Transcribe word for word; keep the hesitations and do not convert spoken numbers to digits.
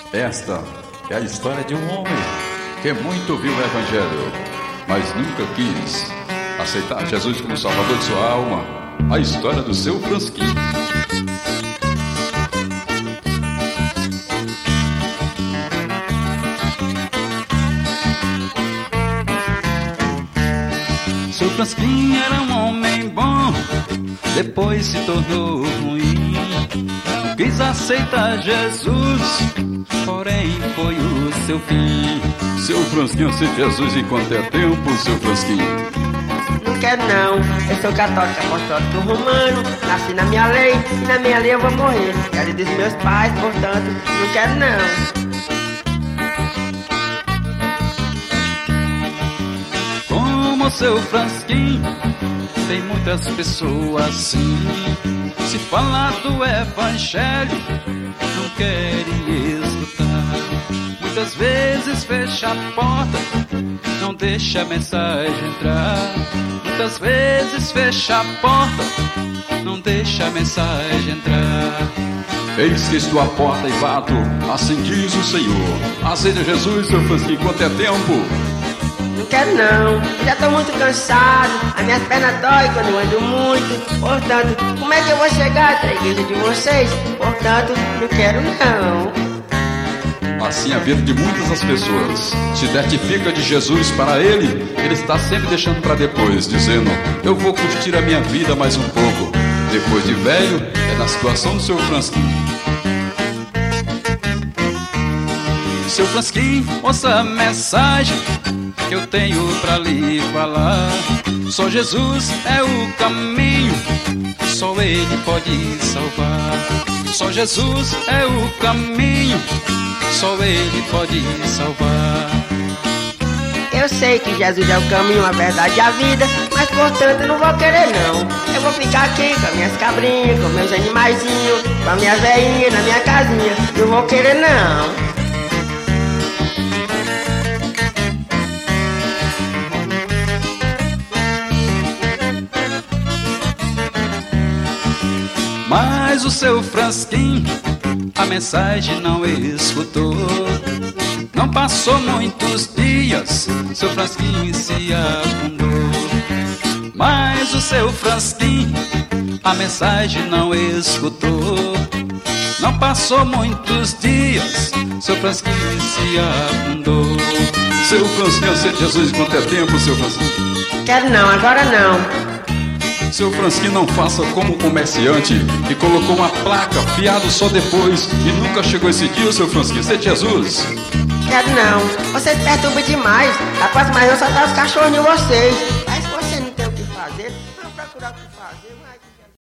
Esta é a história de um homem que muito ouviu o Evangelho, mas nunca quis aceitar Jesus como Salvador de sua alma. A história do seu Frasquinho. Seu Frasquinho era um homem bom, depois se tornou ruim. Não quis aceitar Jesus, porém foi o seu fim. Seu Frasquinho, aceite Jesus enquanto é tempo, seu Frasquinho. Não quero não, eu sou católico, apostólico romano. Nasci na minha lei e na minha lei eu vou morrer. Quero dos meus pais, portanto, não quero não. Como seu Frasquinho, tem muitas pessoas assim. Se falar do Evangelho, não querem escutar. Muitas vezes fecha a porta, não deixa a mensagem entrar. Muitas vezes fecha a porta, não deixa a mensagem entrar. Eis que estou à porta e bato, assim diz o Senhor. Aceita Jesus, seu Frasquinho, enquanto é tempo. Não quero não, eu já tô muito cansado. As minhas pernas dói quando eu ando muito. Portanto, como é que eu vou chegar até a igreja de vocês? Portanto, não quero não. Assim a vida de muitas das pessoas se identifica de Jesus para ele. Ele está sempre deixando para depois, dizendo: eu vou curtir a minha vida mais um pouco. Depois de velho, é na situação do seu Frasquinho. Seu Frasquinho, ouça a mensagem que eu tenho pra lhe falar. Só Jesus é o caminho, só Ele pode salvar. Só Jesus é o caminho, só Ele pode salvar. Eu sei que Jesus é o caminho, a verdade e a vida, mas portanto não vou querer não. Eu vou ficar aqui com as minhas cabrinhas, com meus animaizinhos, com as minhas velhinhas na minha casinha. Não vou querer não. Mas o seu Frasquinho a mensagem não escutou. Não passou muitos dias, seu Frasquinho se afundou. Mas o seu Frasquinho a mensagem não escutou. Não passou muitos dias, seu Frasquinho se afundou. Seu Frasquinho, aceite Jesus enquanto é tempo, seu Frasquinho. Quero não, agora não. Seu Frasquinho, não faça como o comerciante que colocou uma placa, fiado só depois, e nunca chegou esse dia, seu Frasquinho. Aceite Jesus. Quero não, vocês perturbam demais. Após mais eu só dar os cachorros em vocês. Mas se você não tem o que fazer, vamos procurar o que fazer. Vai.